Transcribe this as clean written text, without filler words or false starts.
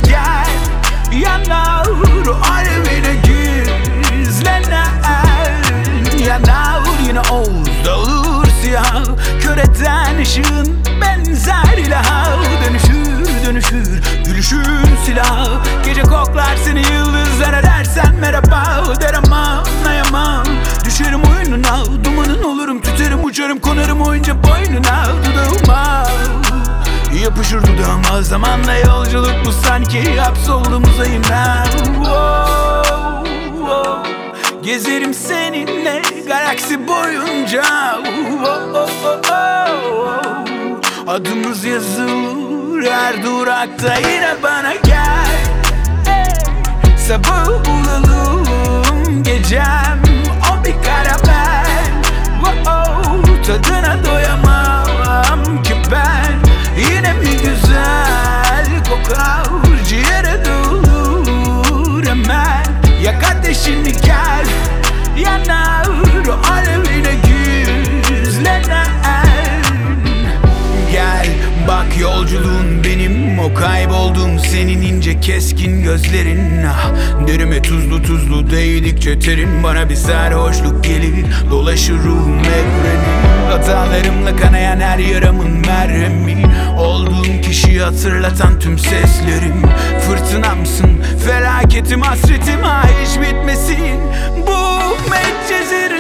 gel. Yanar alevine gizlenen, yanar yine Oğuz'da olur siyah. Kör eden ışığın benzer ilaha, dönüşür dönüşür gülüşün silah. Gece koklar seni yıldızlara, dersen merhaba der ama anlayamam. Düşerim oyununa, dumanın olurum, tüterim uçarım, konarım oyunca boynuna. Dudağıma yapışır dudağıma, zamanla yolculuk bu sanki, hapsoldum uzayına. Gezerim seninle galaksi boyunca. Adımız yazılır her durakta, yine bana gel. Sabah bulalım gecem, o bir karamel. Tadına doyamam ki ben, yine mi güzel kokar, ciğere dolur hemen. Yak ateşini gel, yanar o alevine gizlenen. Gel bak yolculuğun benim, o kayboldum senin ince keskin gözlerin. Derime tuzlu tuzlu değdikçe terin, bana bir sarhoşluk gelir, dolaşır ruhum evrenin. Hatalarımla kanayan her yaramın merhemi, olduğum kişiyi hatırlatan tüm seslerim. Fırtınamsın, felaketim, hasretim, hiç bitmesin bu medcezir.